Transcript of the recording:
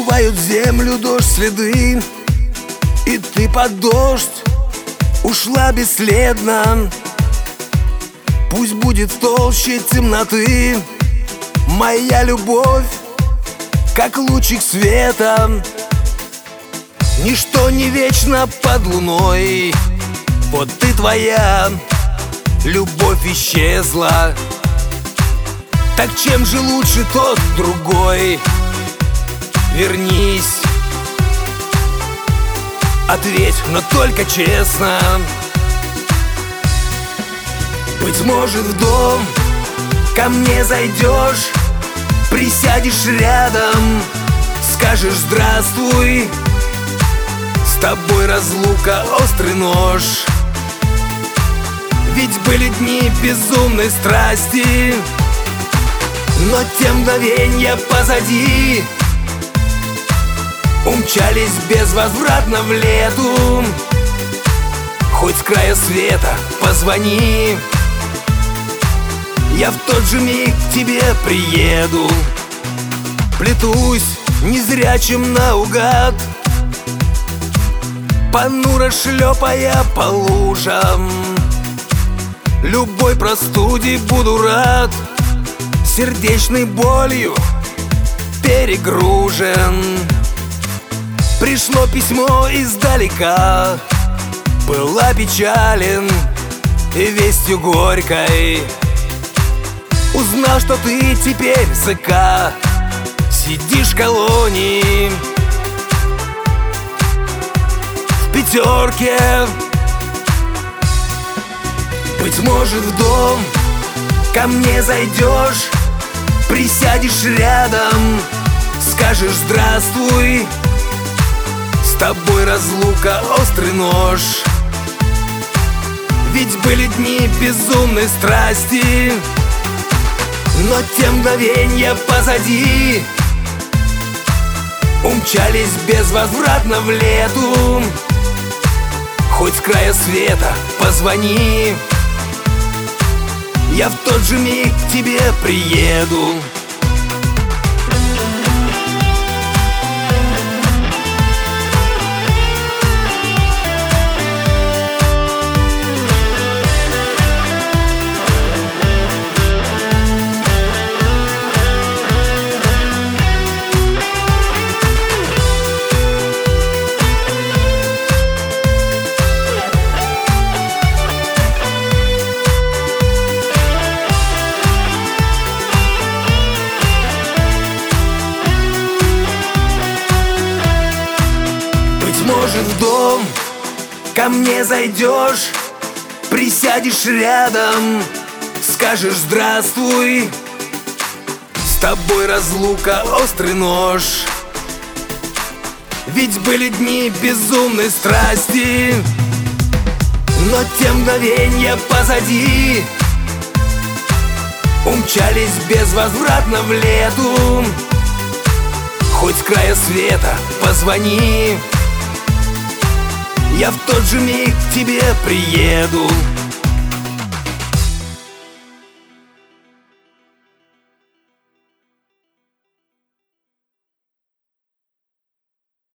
Скрывают землю дождь следы, и ты под дождь ушла бесследно. Пусть будет в толще темноты моя любовь, как лучик света. Ничто не вечно под луной, вот ты твоя любовь исчезла. Так чем же лучше тот другой? Вернись, ответь, но только честно. Быть может, в дом ко мне зайдешь, присядешь рядом, скажешь здравствуй. С тобой разлука острый нож, ведь были дни безумной страсти, но те мгновенья позади умчались безвозвратно в лету. Хоть с края света позвони, я в тот же миг к тебе приеду. Плетусь незрячим наугад, понуро шлепая по лужам. Любой простуде буду рад, сердечной болью перегружен. Пришло письмо издалека, была печален и вестью горькой. Узнал, что ты теперь в ЦК сидишь в колонии, в пятерке. Быть может, в дом ко мне зайдешь, присядешь рядом, скажешь здравствуй. С тобой разлука острый нож, ведь были дни безумной страсти, но те мгновенья позади умчались безвозвратно в лету. Хоть с края света позвони, я в тот же миг к тебе приеду. Может, в дом ко мне зайдешь, присядешь рядом, скажешь здравствуй. С тобой разлука острый нож, ведь были дни безумной страсти, но те мгновенья позади умчались безвозвратно в лету. Хоть с края света позвони, я в тот же миг к тебе приеду.